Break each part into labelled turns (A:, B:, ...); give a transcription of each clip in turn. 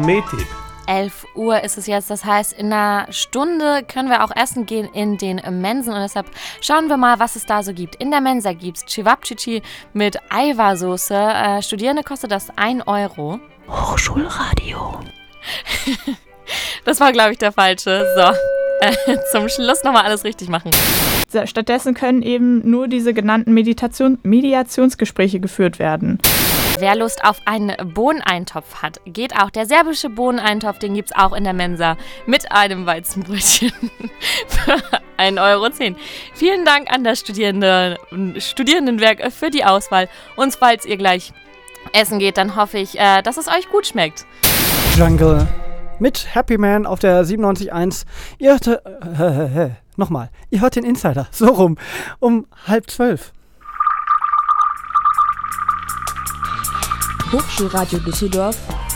A: Gourmet-Tipp.
B: 11 Uhr ist es jetzt, das heißt, in einer Stunde können wir auch essen gehen in den Mensen und deshalb schauen wir mal, was es da so gibt. In der Mensa gibt es Cevapcici mit Eiwa-Soße. Studierende kostet das 1 Euro.
C: Hochschulradio.
B: Das war, glaube ich, der falsche. So, zum Schluss nochmal alles richtig machen.
D: Stattdessen können eben nur diese genannten Mediationsgespräche geführt werden.
B: Wer Lust auf einen Bohneneintopf hat, geht auch. Der serbische Bohneneintopf, den gibt es auch in der Mensa mit einem Weizenbrötchen für 1,10 Euro. Vielen Dank an das Studierendenwerk für die Auswahl. Und falls ihr gleich essen geht, dann hoffe ich, dass es euch gut schmeckt.
E: Jungle mit Happy Man auf der 97.1. Ihr hört, nochmal, ihr hört den Insider, so rum, um 11:30.
C: Hochschulradio Düsseldorf.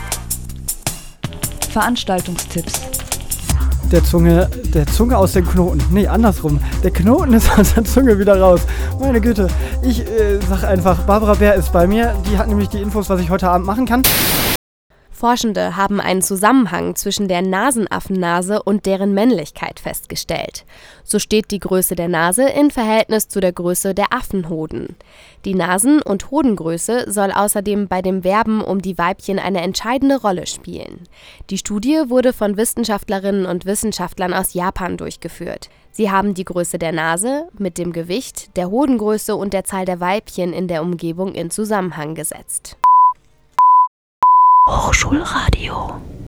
C: Veranstaltungstipps.
E: Der Zunge aus dem Knoten. Nee, andersrum. Der Knoten ist aus der Zunge wieder raus. Meine Güte. Ich sag einfach, Barbara Bär ist bei mir. Die hat nämlich die Infos, was ich heute Abend machen kann.
F: Forschende haben einen Zusammenhang zwischen der Nasenaffennase und deren Männlichkeit festgestellt. So steht die Größe der Nase in Verhältnis zu der Größe der Affenhoden. Die Nasen- und Hodengröße soll außerdem bei dem Werben um die Weibchen eine entscheidende Rolle spielen. Die Studie wurde von Wissenschaftlerinnen und Wissenschaftlern aus Japan durchgeführt. Sie haben die Größe der Nase mit dem Gewicht, der Hodengröße und der Zahl der Weibchen in der Umgebung in Zusammenhang gesetzt.
C: Hochschulradio.